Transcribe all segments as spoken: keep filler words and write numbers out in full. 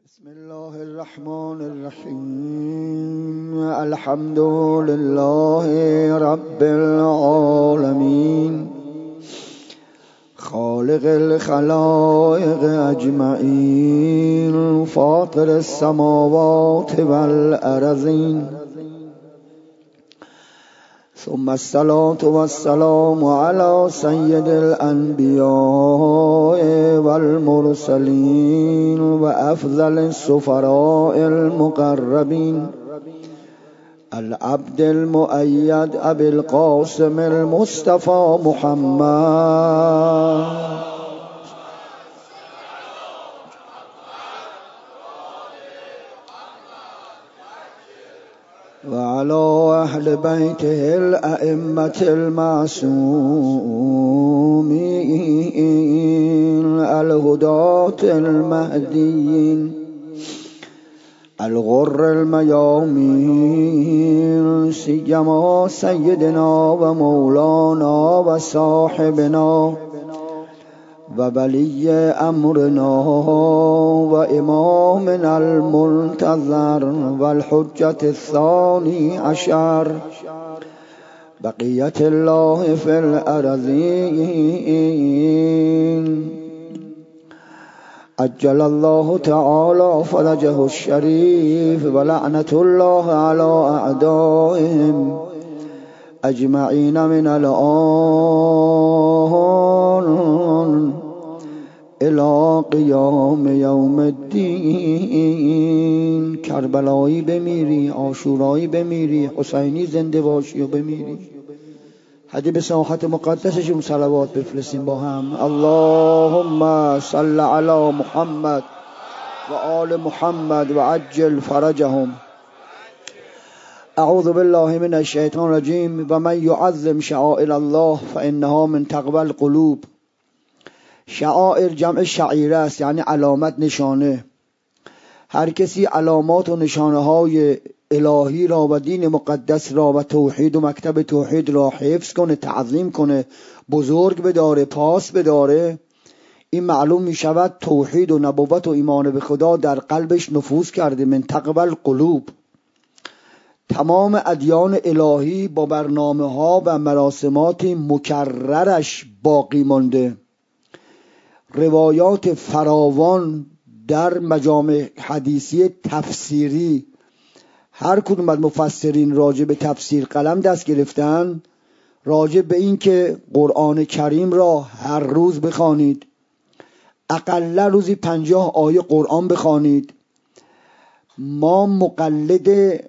بسم الله الرحمن الرحیم. الحمد لله رب العالمین خالق الخلائق اجمعین فاطر السماوات والارضین ثم الصلاة والسلام على سید الانبیاء والمرسلین و افضل السفراء المقربین العبد المؤید ابی القاسم المصطفى محمد وعلى أهل بيته الأئمة المعصومين الهداة المهديين الغر الميامين سيما سيدنا ومولانا وصاحبنا وولي أمرنا وإمامنا المنتظر والحجة الثاني عشر بقية الله في الأرضين عجل الله تعالى فرجه الشريف ولعنة الله على أعدائهم أجمعين من الآن الى قیام یوم الدین. کربلایی بمیری، عاشورایی بمیری، حسینی زنده باشی و بمیری. حدی به ساحت مقدسشون صلوات بفرستیم با هم. اللهم صل علی محمد و آل محمد و عجل فرجهم. اعوذ بالله من الشیطان الرجیم. و من یعظم شعائر الله فانها من تقوی القلوب. شعائر جمع شعیره است، یعنی علامت، نشانه. هر کسی علامات و نشانه های الهی را و دین مقدس را و توحید و مکتب توحید را حفظ کنه، تعظیم کنه، بزرگ بداره، پاس بداره، این معلوم می شود توحید و نبوت و ایمان به خدا در قلبش نفوذ کرده. من تقوی القلوب. تمام ادیان الهی با برنامه ها و مراسمات مکررش باقی مانده. روایات فراوان در مجامع حدیثی تفسیری، هر کدوم از مفسرین راجع به تفسیر قلم دست گرفتن، راجع به این که قرآن کریم را هر روز بخوانید، اقل روزی پنجاه آیه قرآن بخوانید. ما مقلد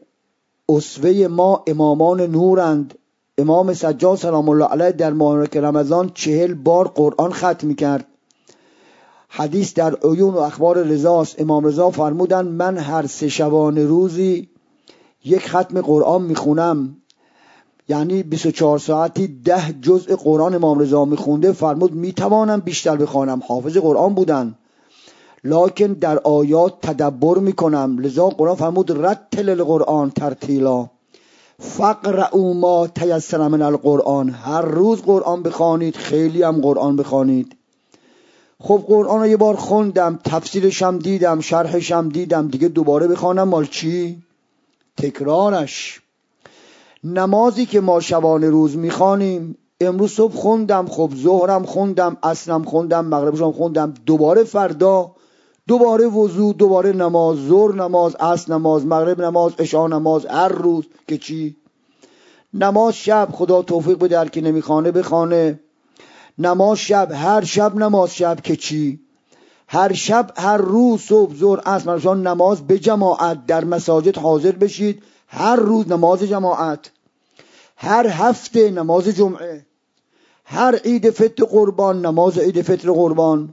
اسوه ما امامان نورند. امام سجاد سلام الله علیه در ماه رمضان چهل بار قرآن ختم کرد. حدیث در عیون و اخبار رضاست. امام رضا فرمودن من هر سه شبانه روزی یک ختم قرآن میخونم، یعنی بیست و چهار ساعتی ده جزء قرآن امام رضا میخونده. فرمود میتوانم بیشتر بخوانم. حافظ قرآن بودن، لکن در آیات تدبر میکنم. لذا قرآن فرمود رتل القرآن ترتیلا فقرؤوا ما تیسر من القرآن. هر روز قرآن بخوانید، خیلی هم قرآن بخوانید. خب قرآن رو یه بار خوندم، تفسیرش هم دیدم، شرحش هم دیدم، دیگه دوباره بخوانم مال چی؟ تکرارش. نمازی که ما شبانه روز میخوانیم، امروز صبح خوندم، خب ظهرم خوندم، عصرم خوندم، مغربشم خوندم، دوباره فردا دوباره وضو، دوباره نماز، ظهر نماز، عصر نماز، مغرب نماز، عشاء نماز، هر روز که چی؟ نماز شب، خدا توفیق بده هر کی نمیخوانه بخوانه. نماز شب، هر شب نماز شب که چی؟ هر شب، هر روز، صبح، ظهر، عصر، مغرب نماز به جماعت در مساجد حاضر بشید. هر روز نماز جماعت، هر هفته نماز جمعه، هر عید فطر قربان نماز عید فطر قربان.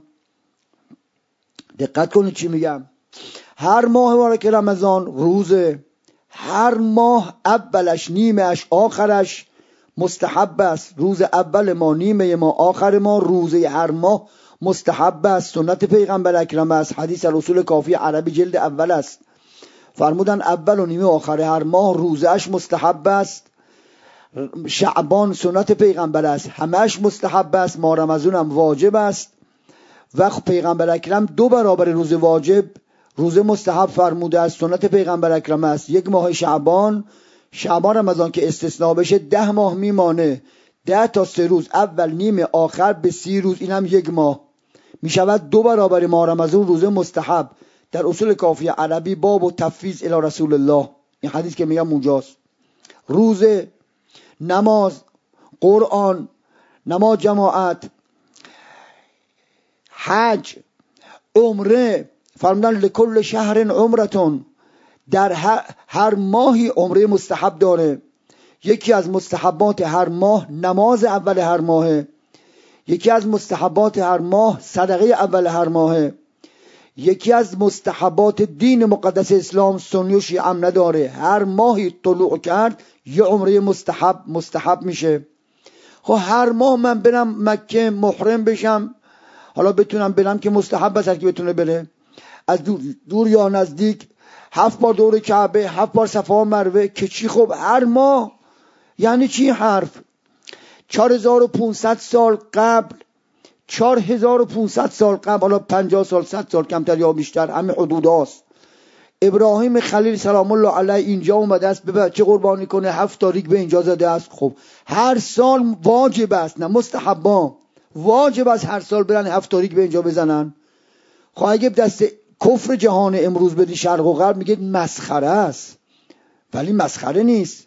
دقت کنید چی میگم. هر ماه مبارک رمضان روزه، هر ماه اولش، نیمهش، آخرش مستحب است. روز اول ما، نیمه ما، آخر ما، روزه هر ماه مستحب است. سنت پیغمبر اکرم است. حدیث رسول کافی عربی جلد اول است. فرمودن اول و نیمه آخر هر ماه روزهش مستحب است. شعبان سنت پیغمبر است، همش مستحب است. ماه رمضان هم واجب است. و پیغمبر اکرم دو برابر روز واجب روزه مستحب فرموده است، سنت پیغمبر اکرم است. یک ماه شعبان، شعبان رمضان که استثناء بشه ده ماه میمانه، ده تا سه روز، اول نیمه آخر به سی روز، این هم یک ماه میشود دو برابر ماه رمضان روزه مستحب. در اصول کافیه عربی باب و تفویض الی رسول الله، این حدیث که میگم اونجاست. روزه، نماز، قرآن، نماز جماعت، حج، عمره، فرمودن لکل شهر عمرتون، در هر, هر ماهی عمره مستحب داره. یکی از مستحبات هر ماه نماز اول هر ماهه، یکی از مستحبات هر ماه صدقه اول هر ماهه، یکی از مستحبات دین مقدس اسلام سنی و شیعه هم نداره. هر ماهی طلوع کرد یه عمره مستحب مستحب میشه. خب هر ماه من برم مکه محرم بشم، حالا بتونم برم که مستحب است که بتونه بره، از دور, دور یا نزدیک، هفت بار دور کعبه، هفت بار صفا و مروه، که چی؟ خب هر ماه یعنی چی حرف؟ چهار هزار و پانصد سال قبل، چهار هزار و پانصد سال قبل، حالا پنجاه سال، صد سال کمتر یا بیشتر، همه حدود هاست، ابراهیم خلیل سلام الله علیه اینجا اومده است به بچه قربانی کنه، هفت تاریک به اینجا زده است. خب هر سال واجب است، نه مستحبا، واجب است هر سال برن هفت تاریک به اینجا بزنن. خب اگه دست کفر جهان امروز بدی شرق و غرب میگه مسخره است، ولی مسخره نیست.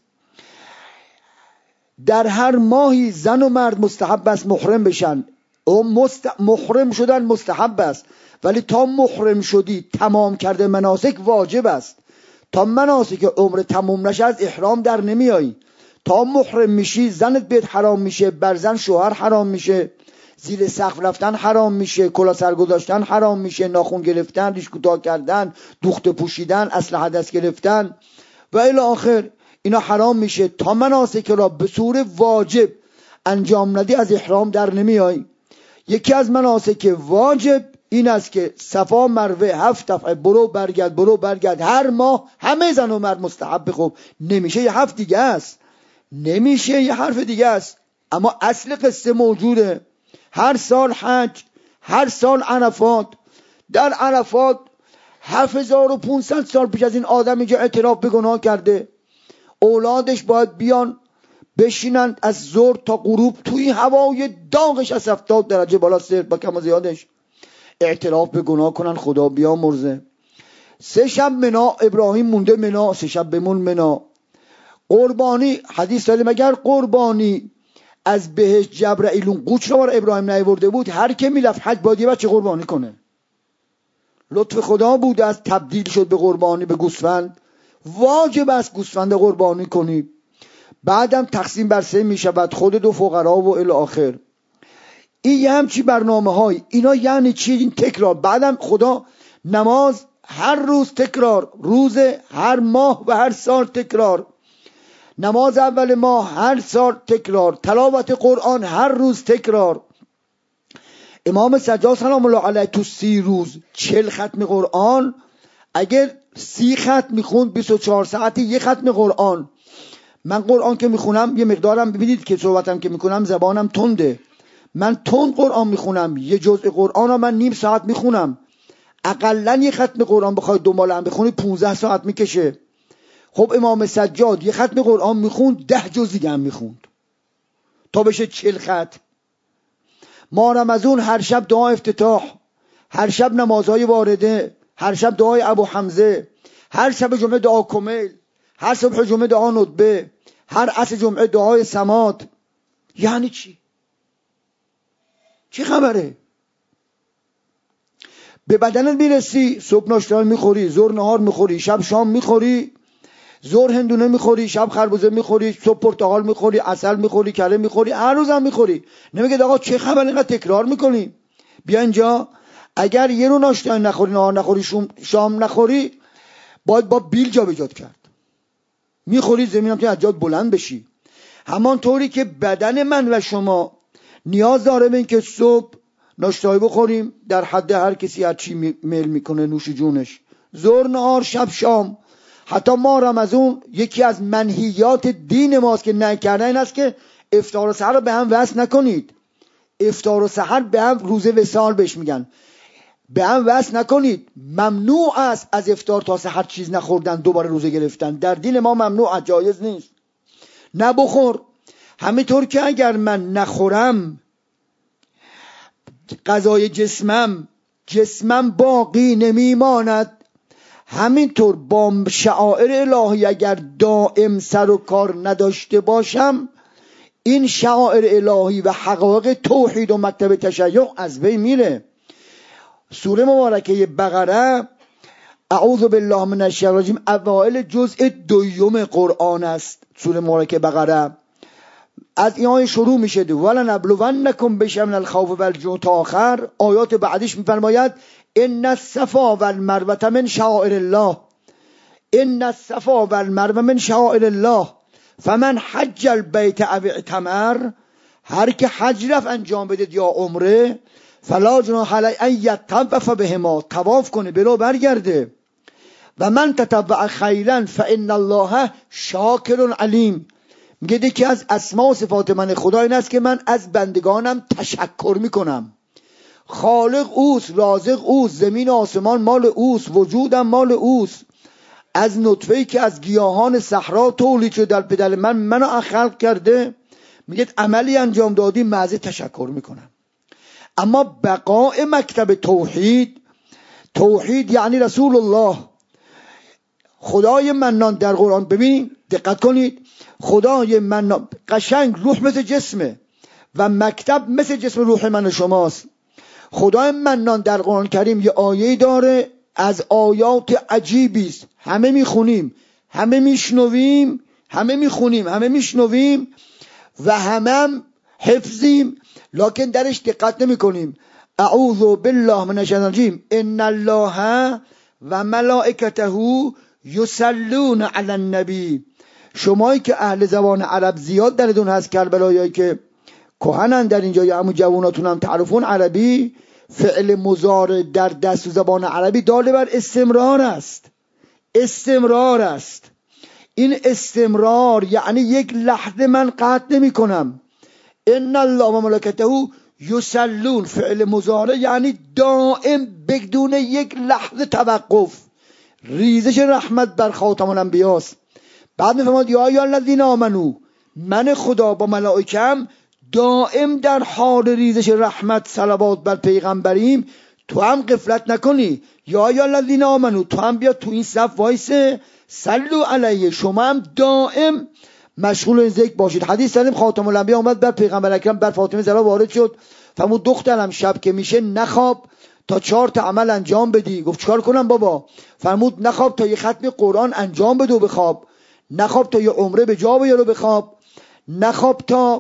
در هر ماهی زن و مرد مستحب است محرم بشن. او مست... محرم شدن مستحب است، ولی تا محرم شدی تمام کرده مناسک واجب است. تا مناسک عمر تموم نشه از احرام در نمیایی. تا محرم میشی زنت بهت حرام میشه، بر زن شوهر حرام میشه، زیر سقف رفتن حرام میشه، کلاه سر گذاشتن حرام میشه، ناخن گرفتن، ریش کوتاه کردن، دوخته پوشیدن، اسلحه دست گرفتن و الی آخر، اینا حرام میشه. تا مناسک را به صورت واجب انجام ندی از احرام در نمیای. یکی از مناسک واجب این است که صفا مروه هفت دفعه برو برگرد برو برگرد هر ماه، همه زن و مرد مستحب. خب نمیشه یه حرف دیگه است، نمیشه یه حرف دیگه است، اما اصل قصه موجوده. هر سال حج، هر سال عرفات. در عرفات هفت هزار و پانصد سال پیش از این آدم اینجا اعتراف به گناه کرده، اولادش باید بیان بشینن از ظهر تا غروب توی هوای داغش از هفتاد درجه بالا سرد با کم و زیادش اعتراف به گناه کنن، خدا بیامرزه. سه شب منا، ابراهیم مونده منا، سه شب بمون منا. قربانی، حدیث داره مگر قربانی از بهشت جبرائیل قوچ رو بر ابراهیم نیاورده بود، هر که میرفت حج باید یه بچه قربانی کنه. لطف خدا بود از تبدیل شد به قربانی به گوسفند، واجب است گوسفند قربانی کنی. بعدم تقسیم بر سه می شود، خود دو فقرا و الی آخر. این یه همچی برنامه های، اینا یعنی چی؟ این تکرار. بعدم خدا نماز هر روز تکرار، روز هر ماه و هر سال تکرار، نماز اول ماه هر سال تکرار، تلاوت قرآن هر روز تکرار. امام سجاد سلام الله علیه تو سی روز چل ختم قرآن، اگر سی ختم میخوند بیست و چهار ساعتی یه ختم قرآن. من قرآن که میخونم یه مقدارم ببینید که صحبتم که میکنم زبانم تنده، من تند قرآن میخونم، یه جزء قرآن رو من نیم ساعت میخونم. اقلا یه ختم قرآن بخوای دنبال هم بخونی پونزده ساعت میکشه. خب امام سجاد یه ختم قرآن میخوند، ده جز دیگه هم میخوند تا بشه چل ختم. ما رمضان هر شب دعا افتتاح، هر شب نمازهای وارده، هر شب دعای ابو حمزه، هر شب جمعه دعا کمیل، هر صبح جمعه دعا ندبه، هر عصر جمعه دعای سماد. یعنی چی؟ چی خبره؟ به بدنت میرسی، صبح ناشتا میخوری، ظهر نهار میخوری، شب شام میخوری، ظهر هندونه میخوری، شب خربوزه میخوری، صبح پرتقال میخوری، عسل میخوری، کره میخوری، هر روزم میخوری. نمیگه آقا چه خبر اینقدر تکرار میکنی؟ بیا اینجا، اگر یه رو ناشتا نخوری، نهار نخوری، شام نخوری، باید با بیل جا بجات کرد. میخوری زمینم که از جات بلند بشی. همان طوری که بدن من و شما نیاز داره به این که صبح ناشتایی بخوریم در حد هر کسی هر چی میل میکنه نوش جونش، ظهر نهار شب شام. حتی ما رمضان یکی از منهیات دین ماست که نکردن این است که افطار و سحر رو به هم وصل نکنید. افطار و سحر به هم روز وصال بهش میگن. به هم وصل نکنید. ممنوع است از افطار تا سحر چیز نخوردن دوباره روزه گرفتن، در دین ما ممنوع، جایز نیست. نه بخور. همینطور که اگر من نخورم غذای جسمم جسمم باقی نمیماند، همینطور با شعائر الهی اگر دائم سر و کار نداشته باشم این شعائر الهی و حقایق توحید و مکتب تشیع از بین میره. سوره مبارکه بقره اعوذ بالله من الشیطان الرجیم اوائل جزء دوم قرآن است. سوره مبارکه بقره از این آیه شروع میشه ولنبلونکم بشیء من الخوف والجوع تا آخر. آیات بعدش میفرماید ان الصفا والمروه من شعائر الله، ان الصفا والمروه من شعائر الله فمن حج البیت او اعتمر، هر که حج رفت انجام بده یا عمره، فلا جناح علیه ان یطوف بهما، طواف کنه برو برگرده. و من تطوع خیرا فان الله شاکر علیم، میگه که از اسما و صفات من خدا این است که من از بندگانم تشکر میکنم. خالق اوست، رازق اوست، زمین و آسمان مال اوست، وجودم مال اوست. از نطفه‌ای که از گیاهان صحرا تولید شده در پدر من منو خلق کرده، میگه عملی انجام دادی محض تشکر میکنم. اما بقاء مکتب توحید، توحید یعنی رسول الله، خدای منان در قرآن. ببین دقت کنید، خدای منان قشنگ روح مثل جسمه و مکتب مثل جسم روح من و شماست. خدای منان در قرآن کریم یه آیه داره از آیات عجیبی است، همه میخونیم، همه میشنویم، همه میخونیم، همه میشنویم و همه هم حفظیم، لکن درش دقت نمی کنیم. اعوذ بالله من الشیطان الرجیم ان الله و ملائکته یصلون علی النبی. شمایی که اهل زبان عرب زیاد درتون هست، کربلایی که کهنن در اینجا یا همون جواناتون هم تعرفون عربی، فعل مضارع در دست زبان عربی دال بر استمرار است. استمرار است. این استمرار یعنی یک لحظه من قطع نمی کنم. ان الله و ملائکته یصلون، فعل مضارع یعنی دائم بدون یک لحظه توقف. ریزش رحمت بر خاتم الانبیاء است. بعد میفرماد یا ایها الذین آمنو، من خدا با ملائکه‌ام دائم در حال ریزش رحمت صلوات بر پیغمبریم، تو هم غفلت نکنی. یا ایها الذین آمنو، تو هم بیا تو این صف وایسه، صلوا علیه، شما هم دائم مشغول این ذکر باشید. حدیث داریم خاتم الانبیاء اومد بر پیغمبر اکرم بر فاطمه زهرا وارد شد، فرمود دخترم شب که میشه نخواب تا چهار تا عمل انجام بدی. گفت چیکار کنم بابا؟ فرمود نخواب تا یه ختم قرآن انجام بده و بخواب، نخواب تا یه عمره به جا بیار و بخواب، نخواب تا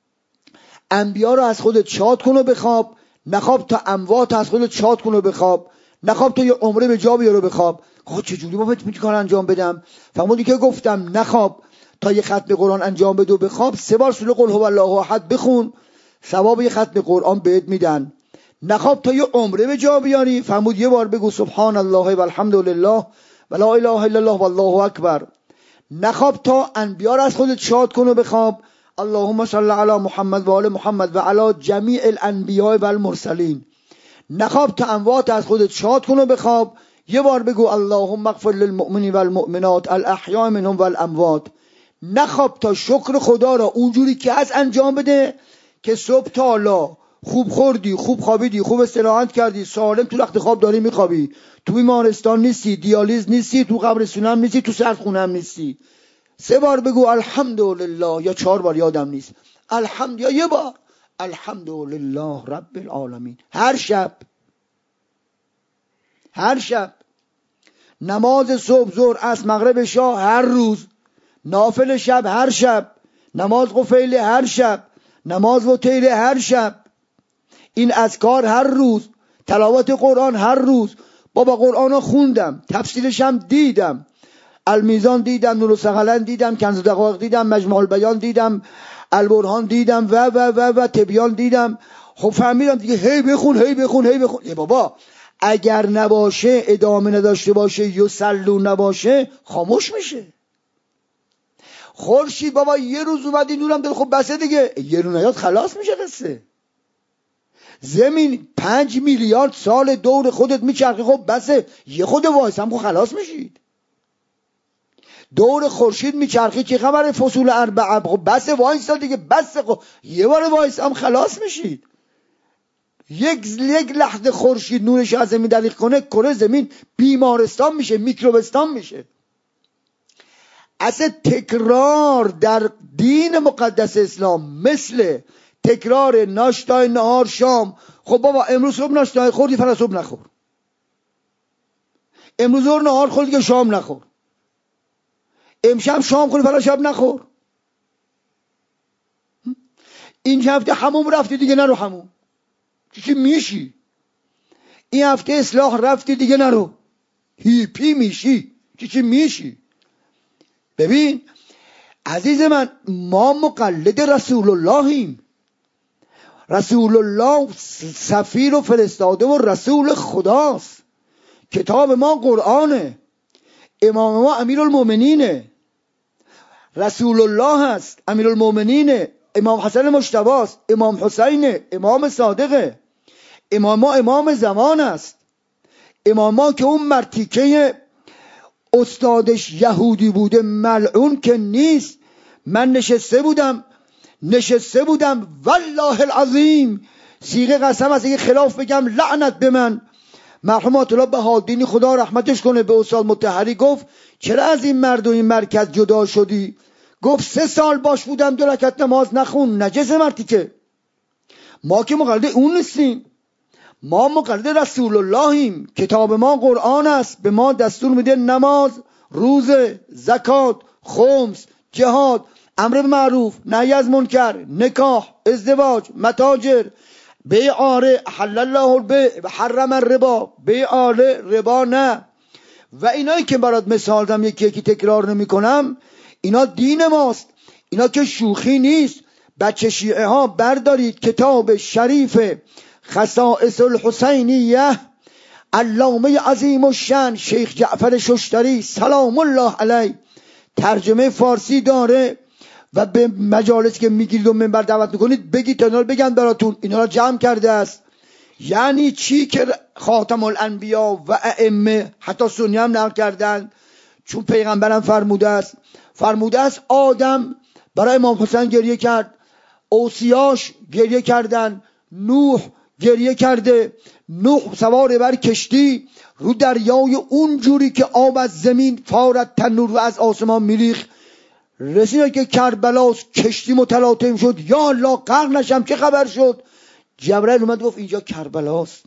انبیا رو از خودت شاد کن و بخواب، نخواب تا اموات از خودت شاد کن و بخواب، نخواب تا یه عمره به جا بیار و بخواب. خب چجوری بابا چه کار انجام بدم؟ فرمودی که گفتم نخواب تا یه ختم قرآن انجام بده و بخواب، سه بار سوره قل هو الله احد بخون، ثواب یه ختم قرآن بهت میدن. نخواب تا یه عمره به جا بیاری، فرمود یه بار بگو سبحان الله و الحمد لله و لا اله الا الله والله اکبر. نخواب تا انبیا رو از خودت شاد کن و بخواب، اللهم صل علی محمد و آل محمد و علی جمیع الانبیاء و المرسلین. نخواب تا اموات از خودت شاد کن و بخواب، یه بار بگو اللهم اغفر للمؤمنین و المؤمنات الاحیاء منهم و الاموات. نخواب تا شکر خدا را اونجوری که از انجام بده که صبح تا حالا خوب خوردی، خوب خوابیدی، خوب استراحت کردی، سالم تو رخت خواب داری میخوابی، تو بیمارستان نیستی، دیالیز نیستی، تو قبرستون هم نیستی، تو سردخونه هم نیستی. سه بار بگو الحمدلله، یا چهار بار یادم نیست، الحمد، یا یه بار الحمدلله رب العالمین. هر شب، هر شب نماز صبح، ظهر، عصر، مغرب، شاه هر روز، نافل شب هر شب، نماز قفیل هر شب، نماز وتیر هر شب، این اذکار هر روز، تلاوت قرآن هر روز. بابا قرآن رو خوندم، تفسیرش هم دیدم، المیزان دیدم، نور الثقلین دیدم، کنز دقایق دیدم، مجموع البیان دیدم، البرهان دیدم و و و و تبیان دیدم. خب فهمیدم دیگه، هی بخون هی بخون هی بخون. ای بابا اگر نباشه، ادامه نداشته باشه، یصلو نباشه، خاموش میشه. خورشید بابا یه روز اومدی نورم دل، خب بسه دیگه، یه رو نیاد خلاص میشه قصه. زمین پنج میلیارد سال دور خودت میچرخی، خب بسه یه خود وایس هم خب خلاص میشید. دور خورشید میچرخی چه خبر فصول اربعه، خب بسه وایس دیگه، بسه خب یه بار وایس هم خلاص میشید. یک یک لحظه خورشید نورش از زمین دریغ کنه، کره زمین بیمارستان میشه، میکروبستان میشه. اصلا تکرار در دین مقدس اسلام مثل تکرار ناشتای نهار شام. خب بابا امروز صبح ناشتای خوردی، فردا صبح نخور. امروز ظهر نهار خوردی که شام نخور. امشب شام خوردی فردا شب نخور. این هفته حموم رفتی دیگه نرو حموم، چی میشی؟ این هفته اصلاح رفتی دیگه نرو، هیپی میشی، چی چی میشی؟ ببین عزیز من، ما مقلد رسول اللهیم. رسول الله سفیر و فرستاده و رسول خداست. کتاب ما قرآنه، امام ما امیرالمومنینه، رسول الله هست، امیرالمومنینه، امام حسن مجتباست، امام حسینه، امام صادقه. امام ما امام زمان است. امام ما که اون مرتیکه استادش یهودی بوده ملعون که نیست. من نشسته بودم نشسته بودم والله العظیم، صیغه قسم است، اگه خلاف بگم لعنت به من. مرحوم آیت الله بهادینی خدا رحمتش کنه به استاد مطهری گفت چرا از این مرد و این مرکز جدا شدی؟ گفت سه سال باش بودم دو رکعت نماز نخون، نجس مرتیکه. ما که مقلد اون نیستیم، ما مقلد رسول اللهیم. کتاب ما قرآن است، به ما دستور میده نماز، روزه، زکات، خمس، جهاد، امر به معروف، نهی از منکر، نکاح، ازدواج، متاجر، بیع آره، حلل الله البیع، حرم الربا، بیع آره، ربا نه. و اینایی که برات مثال دادم یکی یکی تکرار نمی کنم، اینا دین ماست، اینا که شوخی نیست. بچه شیعه ها بردارید کتاب شریف خصائص الحسینیه علامه عظیم الشان شیخ جعفر ششتری سلام الله علیه، ترجمه فارسی داره و به مجالس که میگیرید و منبر دعوت میکنید بگید تا اینا رو بگن براتون. اینا رو جمع کرده است. یعنی چی که خاتم الانبیا و ائمه حتی سنی هم نقل کردن، چون پیغمبرم فرموده است فرموده است آدم برای امام حسین گریه کرد، اوصیاش گریه کردن، نوح گریه کرده، نوح سوار بر کشتی رو دریای اونجوری که آب از زمین فارد تنور و از آسمان میریخ، رسید که کربلاست، کشتی متلاطم شد، یا الله غرق نشم چه خبر شد؟ جبرئیل اومد گفت اینجا کربلاست،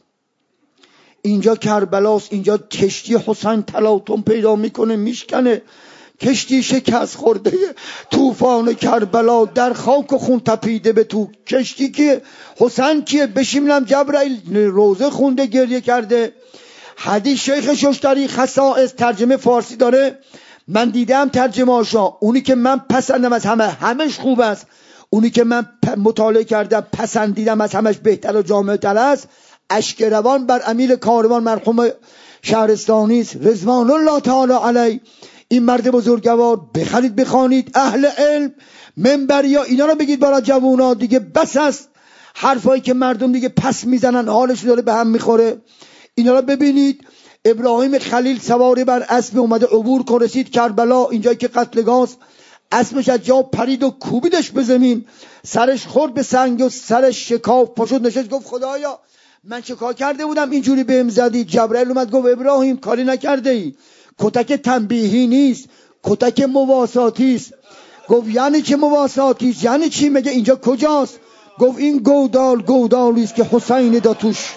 اینجا کربلاست، اینجا کشتی حسین تلاطم پیدا میکنه، میشکنه، کشتی شکست خورده، طوفان کربلا در خاک و خون تپیده به تو. کشتی که حسین کیه؟ بشیملم جبرئیل روزه خونده گریه کرده. حدیث شیخ ششتری خصائص ترجمه فارسی داره، من دیدم ترجمه هاشا، اونی که من پسندم از همه، همش خوب است، اونی که من مطالعه کردم پسندیدم از همش بهتر و جامع تر است، اشک روان بر امیر کاروان مرحوم شهرستانی است رضوان الله تعالی علیه. این مرد بزرگوار بخرید بخوانید، اهل علم منبریا اینا رو بگید برای جوونا دیگه، بس است حرفایی که مردم دیگه پس میزنن حالش داره به هم میخوره. اینا رو ببینید. ابراهیم خلیل سواری بر اسب اومده عبور کن، رسید کربلا، اینجایی که قتلگاهست، اسبش از جا پرید و کوبیدش به زمین، سرش خورد به سنگ و سرش شکاف، پاشد نشست گفت خدایا من چه کار کرده بودم اینجوری بهم زدی؟ جبرئیل اومد گفت ابراهیم کاری نکرده ای، کتک تنبیهی نیست، کتک مواساتی است. گفت یعنی چه مواساتی است؟ یعنی چی؟ مگه اینجا کجاست؟ گفت این گودال گودالی است که حسین دا توش.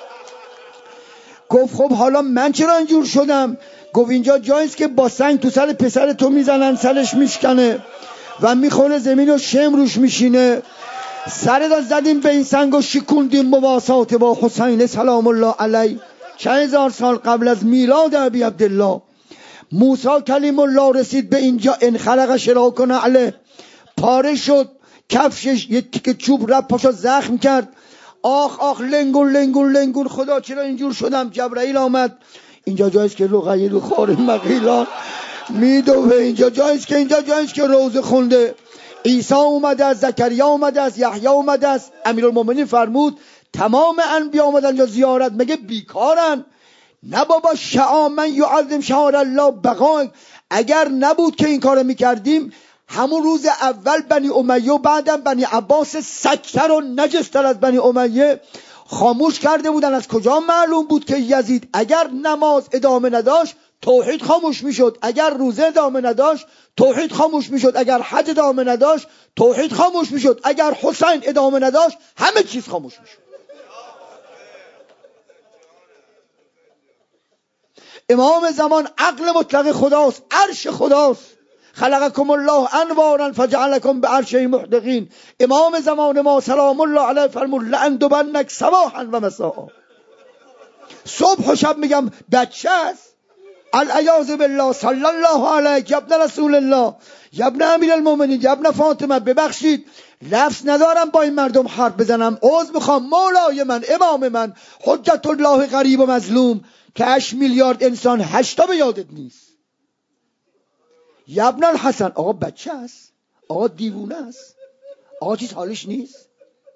گفت خب حالا من چرا اینجور شدم؟ گفت اینجا جاییست که با سنگ تو سر پسر تو میزنن، سرش میشکنه و میخوره زمین و شم روش میشینه. سر دا زدیم به این سنگ و شکوندیم مواسات با حسین سلام الله علیه. چند هزار سال قبل از میلاد ابی عبدالله موسی کلیم الله رسید به اینجا، انخلق شراک نعله، پاره شد کفشش، یه تیکه چوب رفت پاشو زخم کرد، آخ آخ لنگون لنگون لنگون، خدا چرا اینجور شدم؟ جبرئیل آمد، اینجا جاییست که رقیه رو خار مغیلان میدوه، اینجا جاییست که اینجا جاییست که روزه خونده. عیسی اومده است، زکریا اومده است، یحیی اومده است. امیرالمومنین فرمود تمام انبیا آمدن یا زیارت، مگه بیکارن؟ نه بابا، شعا من یعظم شعائر الله بقای. اگر نبود که این کارو میکردیم، همون روز اول بنی امیه و بعدم بنی عباس سکتر و نجستر از بنی امیه خاموش کرده بودن. از کجا معلوم بود که یزید اگر نماز ادامه نداشت توحید خاموش میشد، اگر روزه ادامه نداشت توحید خاموش میشد، اگر حج ادامه نداشت توحید خاموش میشد، اگر حسین ادامه نداشت همه چیز خاموش میشد. امام زمان عقل مطلق خداست، عرش خداست. خلقکم الله انوارا فجعلکم به عرشه محدقین. امام زمان ما سلام الله علیه فرمود لأندبنک صباحا و مساء. صبح و شب میگم بچه است. العیاذ بالله. صلی الله علیک یا ابن رسول الله یا ابن امیر المؤمنین یا ابن فاطمه. ببخشید لفظ ندارم با این مردم حرف بزنم، عذر میخوام. مولای من، امام من، حجت الله غریب و مظلوم که هشت میلیارد انسان هشتا به یادت نیست. یا ابن الحسن. آقا بچه است، آقا دیوونه است، آقا چیز حالش نیست.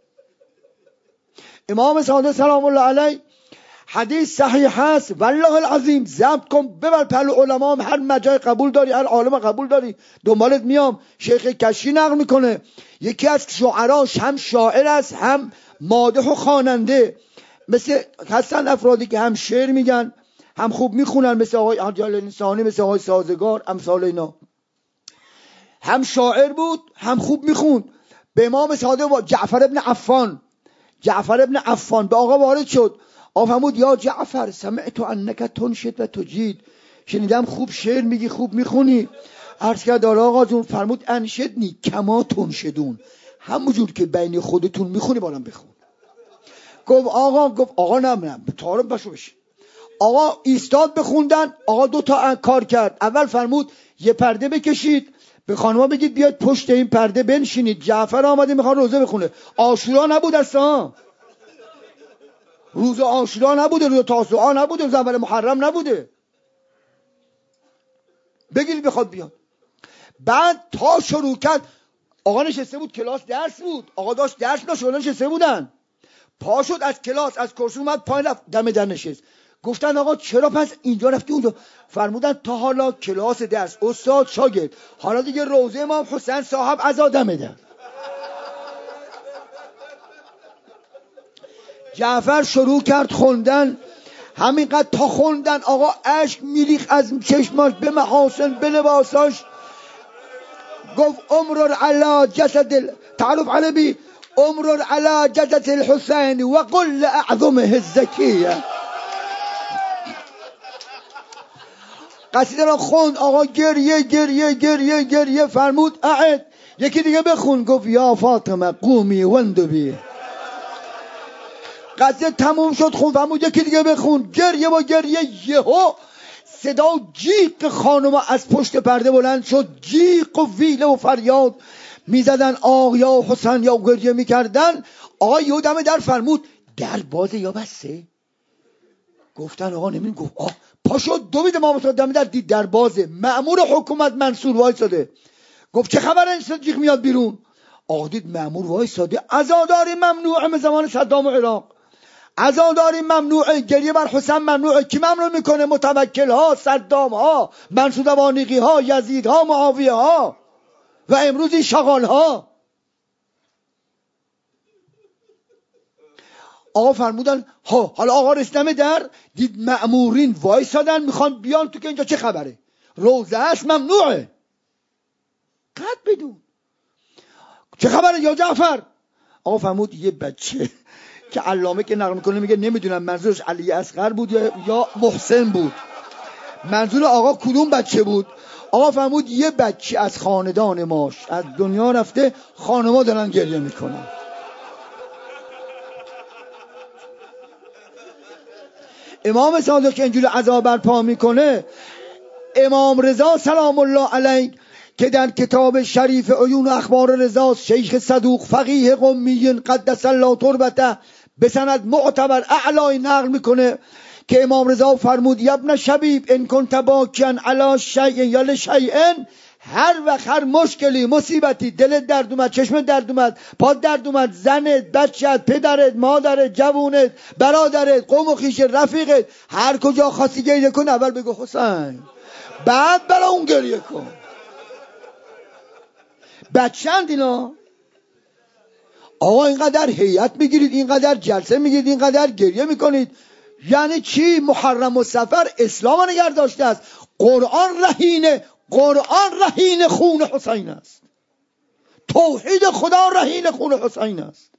امام صادق سلام الله علیه حدیث صحیح هست، والله العظیم ضبط کن ببر پهلو علما، هر مجای قبول داری، هر عالم قبول داری، دنبالت میام. شیخ کشی نقل میکنه یکی از شعراش هم شاعر است هم مادح و خواننده. مثل هستن افرادی که هم شعر میگن هم خوب میخونن، مثل آقای عجل انسانی، مثل آقای سازگار، امثال اینا. هم شاعر بود هم خوب میخوند. به امام صادق جعفر ابن عفان جعفر ابن عفان به آقا وارد شد. آقا فرمود یا جعفر سمعت انک تنشد و تجید. شنیدم خوب شعر میگی، خوب میخونی. عرض کرد آقا جون. فرمود انشدنی کما تنشدون، همونجور که بین خودتون میخونی بارم بخون. گفت آقا گفت آقا نمونم تارم بشو بشه. آقا ایستاد بخوندن. آقا دو تا کار کرد. اول فرمود یه پرده بکشید، به خانم‌ها بگید بیاد پشت این پرده بنشینید، جعفر آمده میخواد روزه بخونه. عاشورا نبود اصلا، روز عاشورا نبوده، روز تاسوعا نبوده، روز اول محرم نبوده، بگید بخواد بیاد. بعد تا شروع کرد آقا نشسته بود، کلاس درس بود، آقا داشت درس داشت، شغلا نشسته بودن. پا شد از کلاس، از کرسی اومد پایین رفت دم در نشست. گفتن آقا چرا پس اینجا رفتی اونجا؟ فرمودن تا حالا کلاس درس، استاد شاگرد، حالا دیگه روزه امام حسین صاحب عزا دمه در. جعفر شروع کرد خوندن. همینقدر تا خوندن آقا اشک میریخ از چشماش، به محاسن به لباساش. گفت امرر علی جسد تعرف عربی، امرر علی جسد الحسین و قل لأعظمه الزکیه. قصیده را خوند. آقا گریه گریه گریه گریه. فرمود اعد یکی دیگه بخون. گفت یا فاطمه قومی وندبی. قصیده تموم شد خون. فرمود یکی دیگه بخون. گریه و گریه. یهو صدا جیغ خانوما از پشت پرده بلند شد، جیغ و ویله و فریاد میزدن، آق یا حسین یا گریه میکردن. آقا یهو دم در فرمود در بازه یا بسته؟ گفتن آقا نمیدونم. گفت آه پا شد دوید امام صادق دم در دید در بازه. مأمور حکومت منصور وایساده. گفت چه خبره این جیغ میاد بیرون؟ آقا دید مأمور وایساده. عزاداری ممنوعه زمان صدام و عراق، عزاداری ممنوعه، گریه بر حسین ممنوعه. کی ممنوع میکنه؟ متوکل ها، صدام ها، منصور دوانیقی ها، یزید ها، معاویه ها و امروز این شغال ها. آقا فرمودن ها. حالا آقا رسیدم در دید مأمورین وایسادن میخوان بیان تو که اینجا چه خبره، روزه است ممنوعه. قد بدون چه خبره یا جعفر؟ آقا فرمود یه بچه که علامه که نقل میکنه میگه نمیدونم منظورش علی اصغر بود یا یا محسن بود، منظور آقا کدوم بچه بود؟ آقا فرمود یه بچه از خاندان ماش از دنیا رفته، خانما دارن گریه میکنن. امام صادق که اینجور عزا برپا میکنه، امام رضا سلام الله علیه که در کتاب شریف عیون و اخبار رضا، شیخ صدوق فقیه قمی قدس الله تربته به سند معتبر اعلای نقل میکنه که امام رضا فرمود یا ابن شبیب ان کنت باکیان علی شیء یا لشیء هر وقت هر مشکلی مصیبتی، دلت درد اومد، چشمت درد اومد، پات درد اومد، زنت، بچت، پدرت، مادرت، جوونت، برادرت، قوم و خویشت، رفیقت، هر کجا خواستی گریه کن اول بگو حسین، بعد برای اون گریه کن. بچند اینا؟ آقا اینقدر هیئت میگیرید، اینقدر جلسه میگیرید، اینقدر گریه میکنید، یعنی چی؟ محرم و صفر اسلام نگه داشته است. قرآن رهین قرآن رهین خون حسین است. توحید خدا رهین خون حسین است.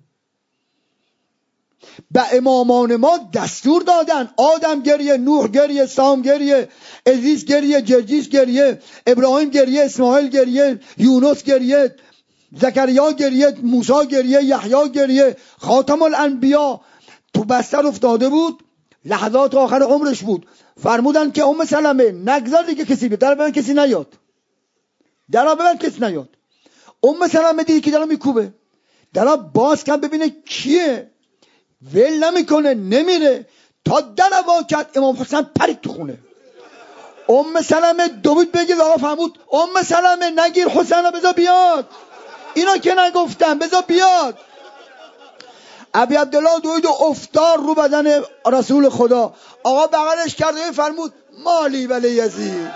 به امامان ما دستور دادن، آدم گریه، نوح گریه، سام گریه، ادریس گریه، جرجیس گریه، ابراهیم گریه، اسماعیل گریه، یونس گریه، زکریا گریه، موسی گریه، یحیی گریه. خاتم الانبیا تو بستر افتاده بود، لحظات آخر عمرش بود، فرمودن که ام سلمه نگذار دیگه کسی بیاد، در ببین کسی نیاد، در ببین کسی نیاد. ام سلمه دیگه که در میکوبه، در باز کن ببینه کیه، ول نمیکنه، نمیره تا در وا کرد امام حسین پرید تو خونه. ام سلمه دوید بگید آقا فرمود ام سلمه نگیر حسین بذار بیاد، اینا که نگفتم بذار بیاد. ابی عبدالله دوید و افتار رو بدن رسول خدا، آقا بغلش کرده فرمود مالی ولی یزید،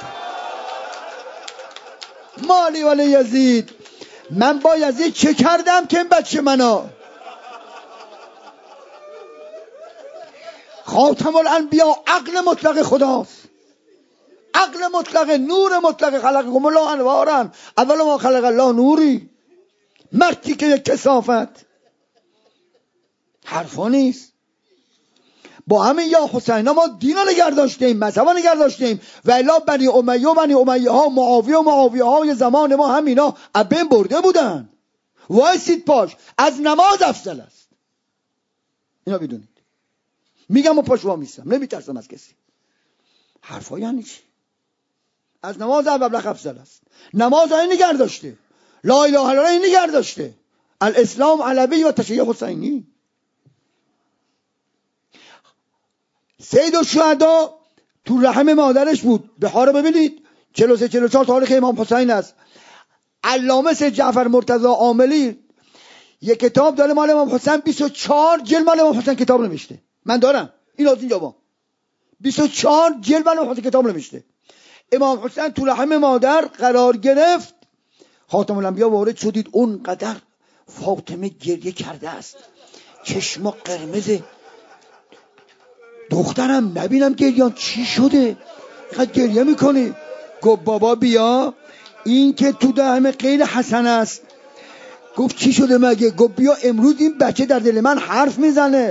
مالی ولی یزید، من با یزید چه کردم که این بچه منو. خاتم الانبیا عقل مطلق خداست، عقل مطلق، نور مطلق. خلقکم الله انوارا، اول ما خلق الله نوری، مردی که یک کثافت، حرفا نیست. با همین یا حسین ما دین رو نگه داشتیم، مذهب رو نگه داشتیم، و الا بنی امیه و بنی امیه ها، معاویه و معاویه های زمان ما همینا ابین برده بودن. وایسید پاش، از نماز افضل است، اینا بدونید. میگم و پاش وامیستم، نمیترسم از کسی. حرفا یعنی چی؟ از نماز ابلغ افضل است. نماز این نگه داشته، لا اله الا الله این نگه داشته، الاسلام علوی و تشیع حسینی. سید الشهدا تو رحم مادرش بود. بخار ببینید چهل و سه چهل و چهار تاریخ امام حسین است. علامه سید جعفر مرتضی عاملی یک کتاب داره مال امام حسین، بیست و چهار جلد مال امام حسین کتاب نوشته. من دارم این از اینجا با بیست و چهار جلد مال امام حسین کتاب نوشته. امام حسین تو رحم مادر قرار گرفت، خاتم الانبیا وارد شدید، اون قدر فاطمه گریه کرده است، چشما قرمزه. دخترم نبینم گریان چی شده اینقدر گریه میکنی؟ گفت بابا بیا، این که تو دهن غیر حسن است. گفت چی شده مگه؟ گفت بیا امروز این بچه در دل من حرف میزنه.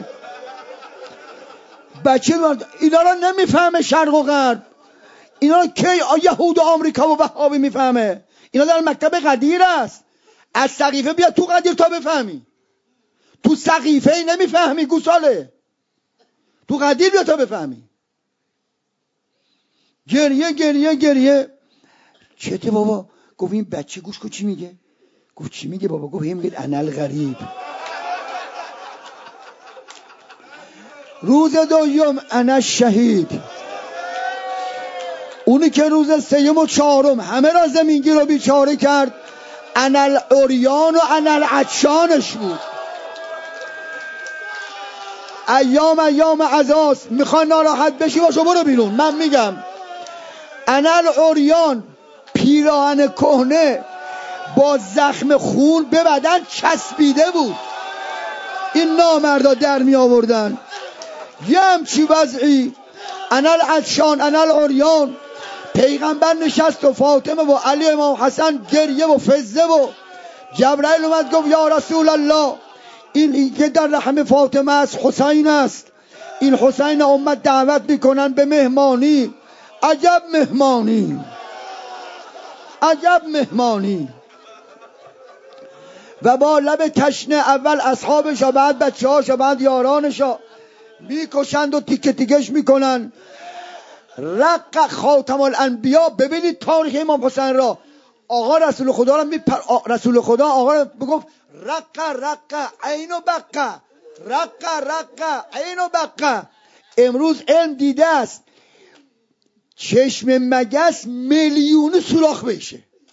بچه اینا رو نمیفهمه، شرق و غرب اینا رو کی یهود و آمریکا و وهابی میفهمه؟ اینا در مکتب قدیر است. از سقیفه بیا تو قدیر تا بفهمی، تو سقیفه ای نمیفهمی گوساله، تو قدیر بیا تا بفهمی. گریه گریه گریه. چته بابا؟ گفت این بچه گوش کو چی میگه؟ گفت چی میگه بابا؟ گفت این میگه انا الغریب. روز دوم انا الشهید، اونی که روز سیوم و چهارم همه را زمینگیر و بیچاره کرد، انا العریان و انا العطشانش بود. ایام ایام عزاست، میخوان ناراحت بشی باشو برو بیرون. من میگم انا العریان، پیراهن کهنه با زخم خون به بدن چسبیده بود، این نامردا در می آوردن. یه همچی وضعی. انا العطشان انا العریان. پیغمبر نشست و فاطمه و علی امام حسن گریه و فزه و جبرائیل اومد گفت یا رسول الله، این که در رحم فاطمه است حسین است، این حسین امت دعوت میکنن به مهمانی. عجب مهمانی، عجب مهمانی. و با لب تشنه اول اصحابش و بعد بچه هاش و بعد یارانش میکشند و تیکه تیکش میکنن. رق خاتم الانبیا. ببینید تاریخ امام حسین را. آقا رسول خدا را میپر... رسول خدا آقا را بگفت رق رق عین و بقه، رق رق عین و بقه. امروز علم دیده است چشم مگس میلیون سوراخ بشه.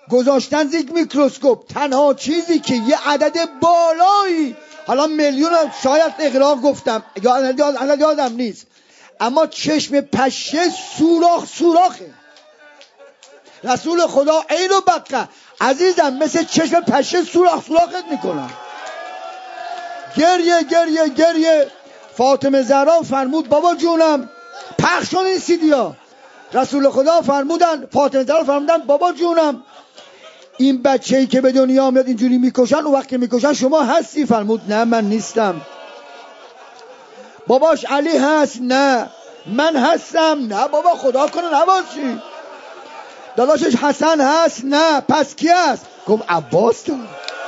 گذاشتن زیر میکروسکوپ تنها چیزی که یه عدد بالایی، حالا میلیون شاید اغراق گفتم یا یادم نیست، اما چشم پشه سوراخ سوراخه. رسول خدا عین و بقه عزیزم مثل چشم پشه سوراخ سوراخت میکنن. گریه گریه گریه. فاطمه زهرا فرمود بابا جونم، پخش کن این سیدیا. رسول خدا فرمودن، فاطمه زهرا فرمودن بابا جونم این بچه‌ای که به دنیا میاد اینجوری میکشن، و وقتی میکشن شما هستی؟ فرمود نه من نیستم. باباش علی هست؟ نه من هستم. نه بابا خدا کنه نباشی. داداشش حسن هست؟ نه. پس کی هست؟ گفت عباس. تو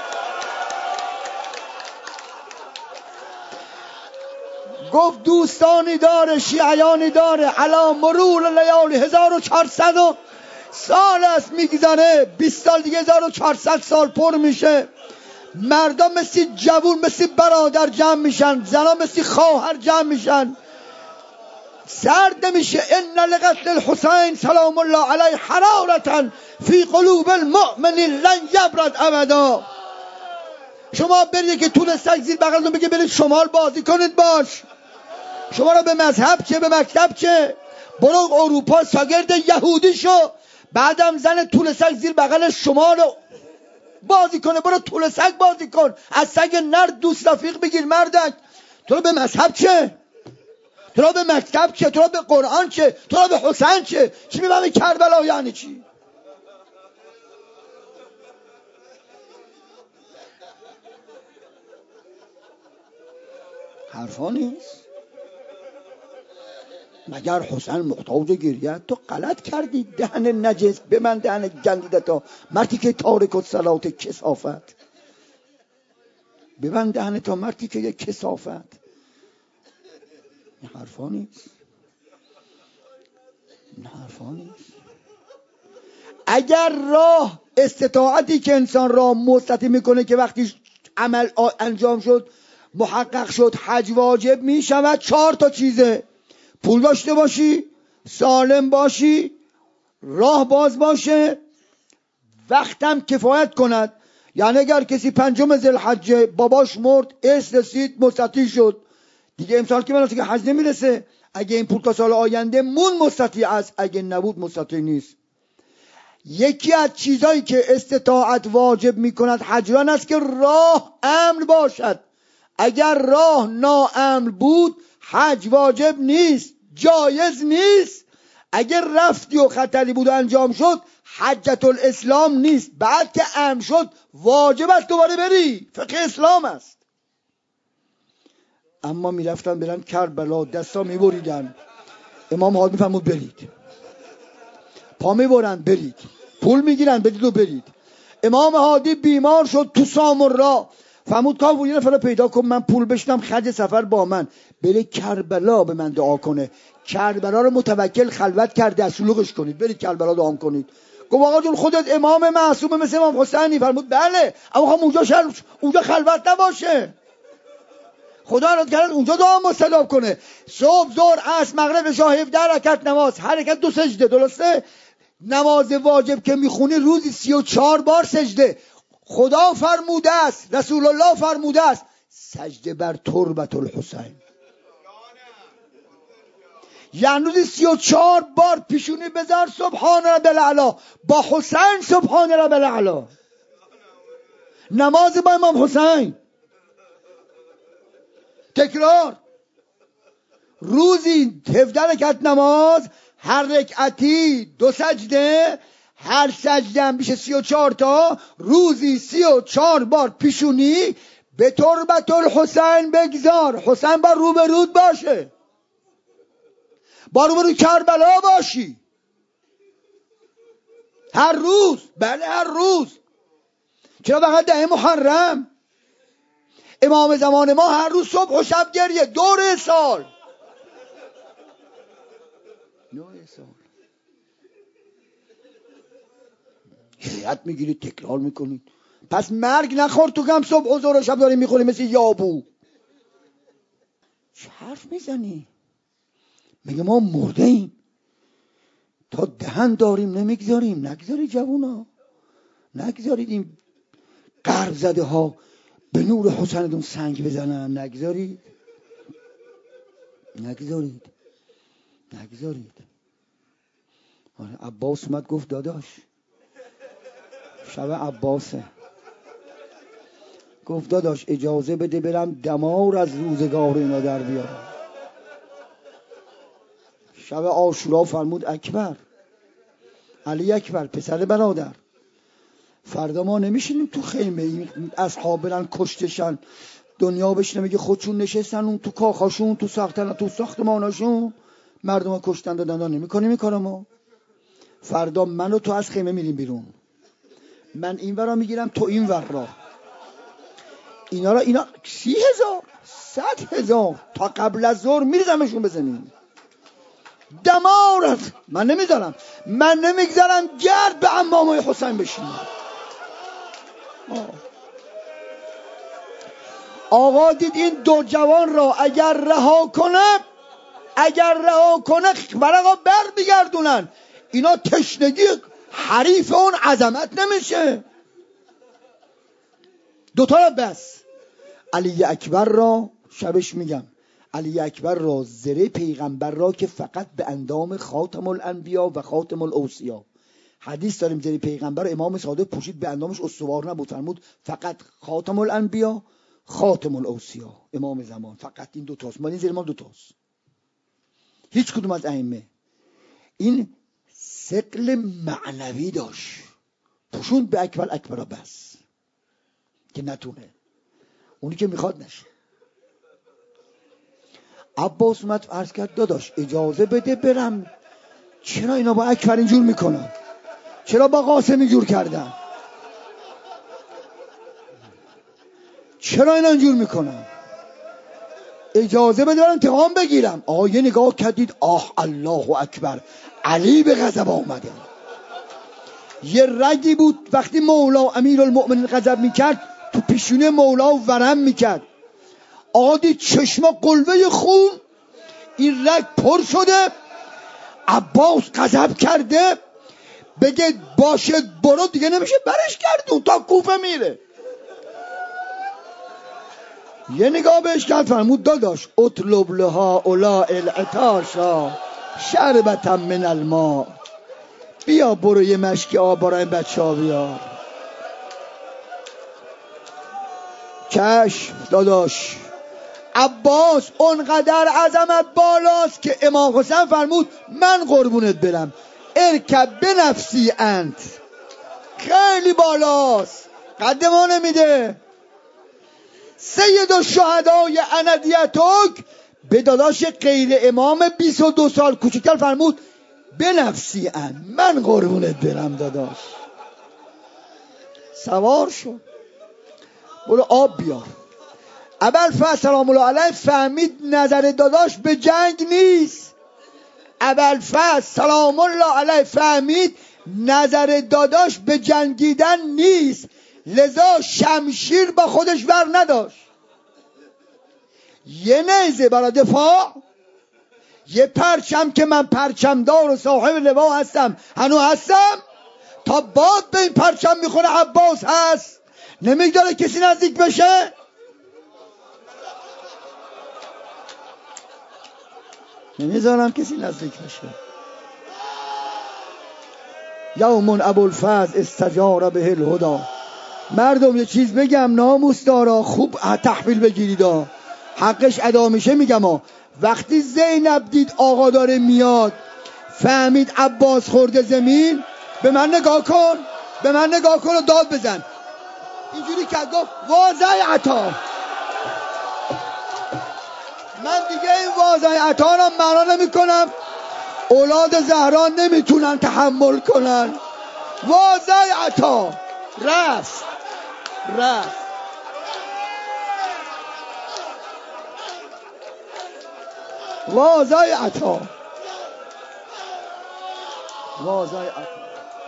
گفت دوستانی داره، شیعیانی داره، علا مرور لیالی هزار و چهارصد سال است میگذره، بیست سال دیگه هزار و چهارصد سال پر میشه. مردم مثل جوون مثل برادر جمع میشن، زنان مثل خواهر جمع میشن. سرد نمیشه. ان لقتل الحسین سلام الله علیه حرارتا فی قلوب المؤمنین لن یبرد ابدا. شما برید که طول سگ زیر بغلتون بگه برید شمال بازی کنید باش. شما را به مذهب چه به مکتب چه؟ برو اروپا شاگرد یهودی شو، بعدم زن طول سگ زیر بغل شما رو بازی کنه. برو طول سگ بازی کن، از سگ نر دوست رفیق بگیر مردک. تو را به مذهب چه؟ تو را به مکتب چه؟ تو را به قرآن چه؟ تو را به حسین چه؟ چی میبنی کربلا یعنی چی؟ حرفا نیست. مگر حسین محتاج گریه؟ تو غلط کردی. دهن نجس به من دهن گندیدتا مردی که تارک الصلات کثافت. به من دهن تا مردی که یک کثافت. این حرفا نیست. این حرفا نیست. اگر راه استطاعتی که انسان راه مستطیع میکنه که وقتی عمل انجام شد محقق شد حج واجب میشود، چهار تا چیزه: پول داشته باشی، سالم باشی، راه باز باشه، وقتم کفایت کند. یعنی اگر کسی پنجم ذوالحجه باباش مرد، ارث رسید، مستطیع شد، دیگه امسال که مناسک حج نمیرسه. اگه این پول تا سال آینده مون مستطیع است، اگه نبود مستطیع نیست. یکی از چیزایی که استطاعت واجب میکند حجران است که راه امن باشد. اگر راه ناامن بود حج واجب نیست، جایز نیست. اگر رفتی و خطری بود و انجام شد حجت الاسلام نیست. بعد که امن شد واجب است دوباره بری، فقه اسلام است. اما میرفتن برن کربلا، دستا میبریدن، امام حاد میفرمود برید، پا میبرن برید، پول میگیرن بدید و برید. امام هادی بیمار شد تو سامرا، فرمود کاف یه نفر پیدا کن من پول بشنم خرج سفر با من بره کربلا به من دعا کنه. کربلا رو متوکل خلوت کرده، از شلوغش کنید، برید کربلا دعا کنید. گفت آقا جون خودت امام معصوم مثل امام حسینی؟ فرمود بله، اما خب اونجا شل... اونجا خلوت نباشه. خدا اراد کرد اونجا دعا مستجاب کنه. صبح ظهر عصر مغرب عشا هفده رکعت نماز، هر رکعت دو سجده. درسته؟ نماز واجب که میخونی روزی سی و چهار بار سجده. خدا فرموده است، رسول الله فرموده است سجده بر تربت الحسین. یعنی روزی سی و چهار بار پیشونی بذار سبحان رب الاعلی، با حسین سبحان رب الاعلی. نماز با امام حسین تکرار. روزی هفده رکعت نماز، هر رکعتی دو سجده، هر سجده هم میشه سی و چهار تا. روزی سی و چهار بار پیشونی به تربت الحسین بگذار. حسین با روبرود باشه، با روبرود کربلا باشی هر روز. بله هر روز. چرا فقط ده محرم؟ امام زمان ما هر روز صبح و شب گریه، دور سال دور سال هیئت میگیرید تکرار میکنید. پس مرگ نخور تو کم صبح و ظهر و شب داری میخوری مثل یابو. چه حرف میزنی؟ میگه ما مرده ایم، تا دهن داریم نمیگذاریم. نگذاری جوونا، نگذارید این غرب زده ها به نور حسینتون سنگ بزنن. نگذارید نگذارید نگذارید آره عباس اومد گفت داداش، شب عباسه، گفت داداش اجازه بده برم دمار از روزگار اینا در بیارم. شب عاشورا فرمود اکبر، علی اکبر پسر برادر، فردا ما نمیشینیم تو خیمه، این اصحاب برن کشتشن، دنیا بشینه میگه خودشون نشستن اون تو کاخاشون، تو ساختن تو ساختماناشون مردم کشتن دادن. نمیکنیم این کارو ما. فردا من و تو از خیمه میریم بیرون، من این ورا میگیرم تو این ورا، اینا را اینا سی هزار صد هزار تا قبل از ظهر میریزمشون به زمین. دمارت من نمیذارم، من نمیگذارم گرد به امامای حسین بشین. آقا دید این دو جوان را اگر رها کنه اگر رها کنه برقا بر بگردونن، اینا تشنگی حریف اون عظمت نمیشه. دوتا را بس. علی اکبر را شبش میگم، علی اکبر را زره پیغمبر را که فقط به اندام خاتم الانبیا و خاتم الاوصیا، حدیث داریم زره پیغمبر را امام صادق پوشید به اندامش استوار نبود، فرمود فقط خاتم الانبیا خاتم الاوصیا امام زمان، فقط این دوتاست، مال این زیر ما دوتاست، هیچ کدوم از ائمه. این ثقل معنوی داشت، پوشوند به اکبر اکبر را بس که نتونه، اونی که میخواد نشه. عباس اومد عرض کرد داداش اجازه بده برم. چرا اینا با اکبر اینجور میکنن؟ چرا با قاسم اینجور کردن؟ چرا اینا اینجور میکنن؟ اجازه بده برم انتقام بگیرم. آقا یه نگاه کردید، آه الله اکبر، علی به غضب آمده. یه رگی بود وقتی مولا امیرالمؤمنین غضب میکرد تو پیشونی مولا ورم میکرد. آقا دید چشما قلوه خون، این رگ پر شده. عباس غضب کرده، بگه باشه برو دیگه نمیشه برش گردون تا کوفه میره. یه نگاه بهش کرد فرمود داداش اطلب لها اولا العطاشا شربتا من الماء، بیا برو یه مشکی آب برای این بچه ها بیار. چشم داداش. عباس اونقدر عظمت بالاست که امام حسین فرمود من قربونت برم، ارکب به نفسی انت، خیلی بالاست، قد ما نمیده. سید الشهدای اندیتک به داداش غیر امام بیست و دو سال کوچکتر فرمود به نفسی انت، من قربونت برم داداش. سوار شد برو آب بیار. ابوالفضل سلام الله علیه فهمید نظر داداش به جنگ نیست. ابوالفضل سلام الله علیه فهمید نظر داداش به جنگیدن نیست، لذا شمشیر با خودش ور نداشت. یه نیزه برای دفاع، یه پرچم که من پرچمدار و صاحب لوا هستم، هنو هستم، تا باد به این پرچم میخوره عباس هست، نمیگذاره کسی نزدیک بشه. نمیذارم کسی نزدیک بشه. یومون ابوالفضل استجار به الهدی. مردم یه چیز بگم ناموس دارا، خوب تحویل بگیرید، حقش ادا میشه. میگم ها وقتی زینب دید آقا داره میاد، فهمید عباس خورده زمین، به من نگاه کن، به من نگاه کن و داد بزن. اینجوری که گفت واضح عطا. من دیگه این واضح عطا را معنا نمی کنم، اولاد زهرا نمیتونن تحمل کنن. واضح عطا رفت رفت. واضح عطا واضح عطا.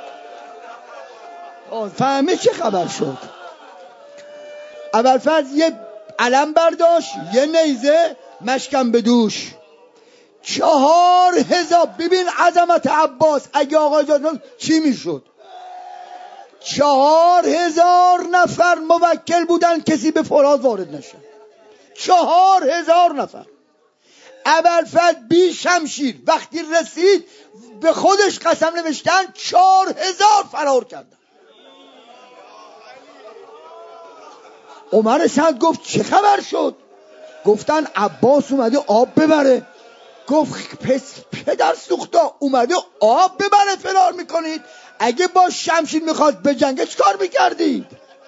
فهمی چه خبر شد؟ ابوالفضل یه علم برداشت، یه نیزه مشکم به دوش، چهار هزار. ببین عظمت عباس، اگه آقا اجازه چی میشد؟ چهار هزار نفر موکل بودن کسی به فرات وارد نشه. چهار هزار نفر. ابوالفضل بی شمشیر وقتی رسید به خودش قسم نوشتن چهار هزار فرار کردن. عمر سعد گفت چه خبر شد؟ گفتن عباس اومده آب ببره. گفت پس پدر سوختا اومده آب ببره فرار میکنید؟ اگه با شمشیر میخواد به جنگ چه کار میکردید؟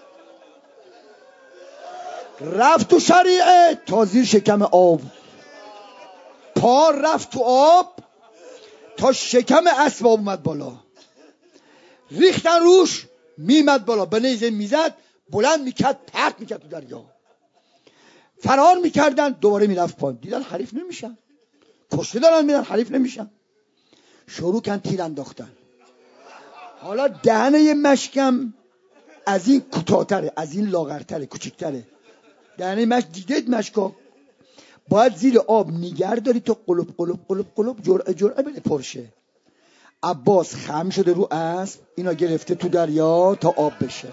رفت تو شریعه تا زیر شکم آب، پا رفت تو آب تا شکم اسب اومد بالا، ریختن روش میمد بالا، به نیزه میزد بلند میکرد پرت میکرد تو دریا. فرار میکردن دوباره میرفت پایین، دیدن حریف نمیشن، کشته دارن میرن حریف نمیشن، شروع کن تیر انداختن. حالا دهنه مشکم از این کوتاه‌تره، از این لاغرتره، کوچیک‌تره. دهنه مشک دیدید مشکا باید زیر آب نیگر داری تو قلوب قلوب قلوب قلوب جرعه جرعه بده پرشه. عباس خم شده رو اسب، اینا گرفته تو دریا تا آب بشه.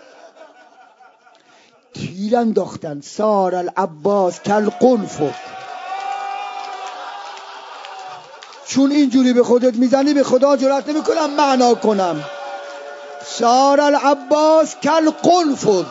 تیر انداختن. سار العباس کل قنفذ. چون اینجوری به خودت میزنی به خدا جرأت نمیکنم معنا کنم. سار العباس کل قنفذ.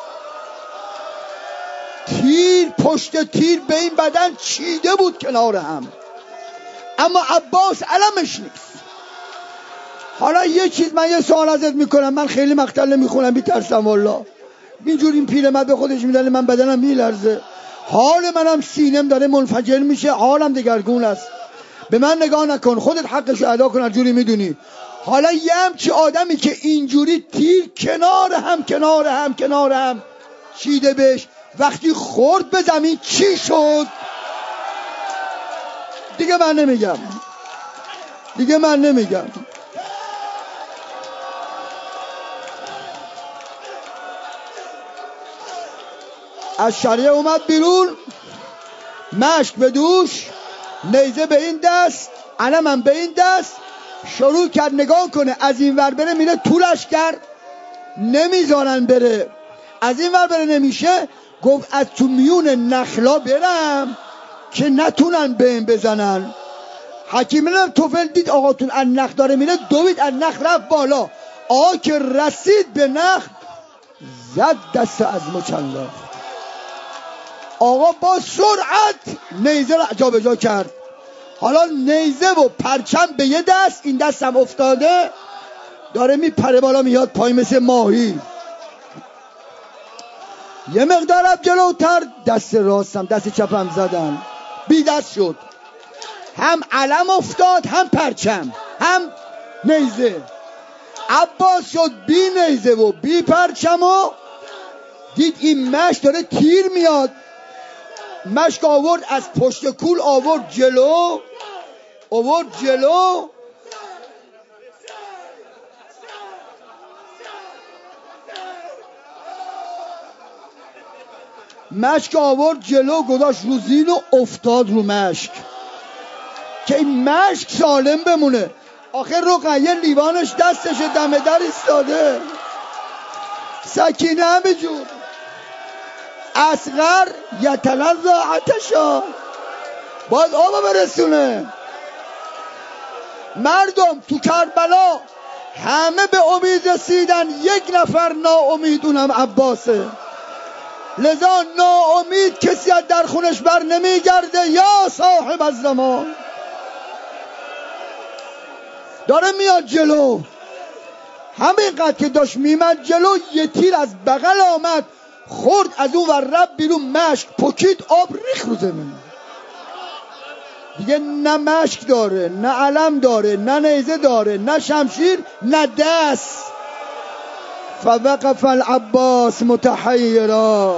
تیر پشت تیر به این بدن چیده بود کنار هم، اما عباس علمش نیست. حالا یه چیز من یه سوال ازت میکنم، من خیلی مقتل نمیخونم بی‌ترسم والله، اینجوری این پیرمرد به خودش میدنه من بدنم میلرزه، حال منم سینم داره منفجر میشه، حالم دگرگون است. به من نگاه نکن، خودت حقشو ادا کن، جوری میدونی. حالا یه همچی آدمی که اینجوری تیر کنار هم کنار هم کنار هم چیده بهش، وقتی خورد به زمین چی شد؟ دیگه من نمیگم دیگه من نمیگم از شریعه اومد بیرون، مشک به دوش، نیزه به این دست، علمم به این دست، شروع کرد نگاه کنه از این ور بره میره تو لشکر نمیذارن بره، از این ور بره نمیشه، گفت از تو میون نخلا برم که نتونن بهم بزنن. حکیم توفل دید آقاتون از نخل داره میره، دوید از نخل رفت بالا، آقا که رسید به نخل زد دست از مچلا، آقا با سرعت نیزه را جا به جا کرد. حالا نیزه و پرچم به یه دست، این دستم افتاده داره میپره بالا میاد پایین مثل ماهی. یه مقدار رفت جلوتر، دست راستم دست چپم زدن، بی دست شد، هم علم افتاد هم پرچم هم نیزه. عباس شد بی نیزه و بی پرچم و دید این مشک داره تیر میاد، مشک آورد از پشت کول آورد جلو آورد جلو مشک آورد جلو گذاشت رو زین و افتاد رو مشک که این مشک سالم بمونه. آخر رقیه لیوانش دستش دم در ایستاده، سکینه همه جور، اصغر یتلظی عطشا باید آب برسونه. مردم تو کربلا همه به امید رسیدن، یک نفر ناامید، اونم عباسه. لذا ناامید کسی از در خونش بر نمیگرده. یا صاحب الزمان، داره میاد جلو، همینقدر که داشت میمد جلو یه تیر از بغل آمد خورد از اون ور رب بیرون، مشک پکید، آب ریخ رو زمین. دیگه نه مشک داره، نه علم داره، نه نیزه داره، نه شمشیر، نه دست. فوقف العباس متحیرا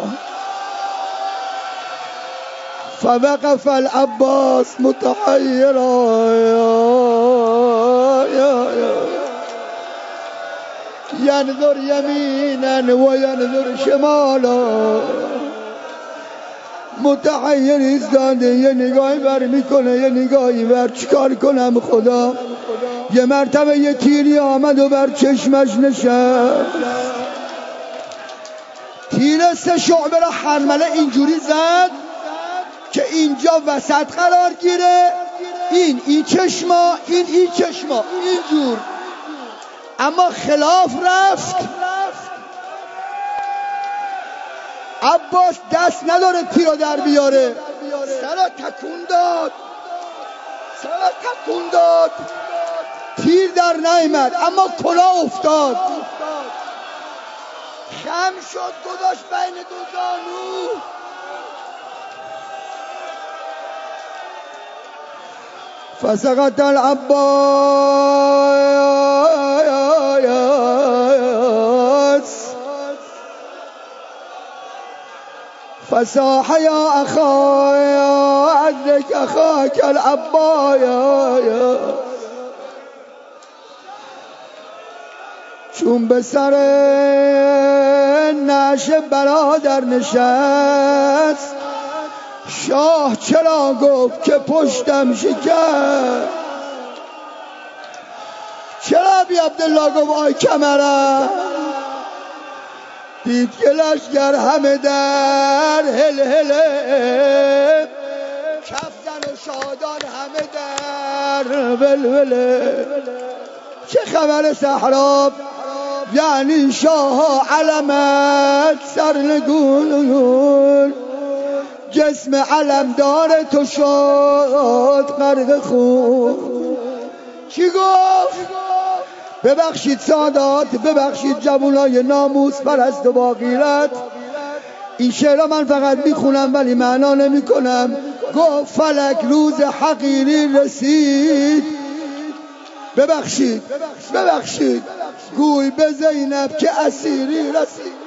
فوقف العباس متحیرا ینظر یمینا و ینظر شمالا، متحیر ایستاده، یه نگاهی بر میکنه یه نگاهی بر، چیکار کنم خدا؟ یه مرتبه یه تیری آمد و بر چشمش نشست. تیر سه شعبه را حرمله اینجوری زد که اینجا وسط قرار گیره، این این چشما، این این چشما، اینجور. اما خلاف رفت. عباس دست نداره تیر رو در بیاره، سر تکون داد، سر تکون داد، تیر در نیامد اما کلاه افتاد. خم شد، گذاشت بین دو زانو. فسقط العباس فصاح يا أخاي أدرك أخاك العباس. چون به سر نعش برادر نشست، شاه چرا گفت که پشتم شکست؟ چرا بی عبدالله گفت آی کمرم؟ دید که لشگر همه در هل هله، کف زن و شادان همه در ولوله. چه خبر صحرا؟ یعنی شاه علمت سرنگون، جسم علمدار تو شد غرق خون. چی گفت؟ ببخشید سادات، ببخشید جوانای ناموس پرست و با غیرت، این شعرها من فقط میخونم ولی معنا نمی کنم. گفت فلک روز حقیری رسید، ببخشید ببخشید گوی به زینب که اسیری رسید.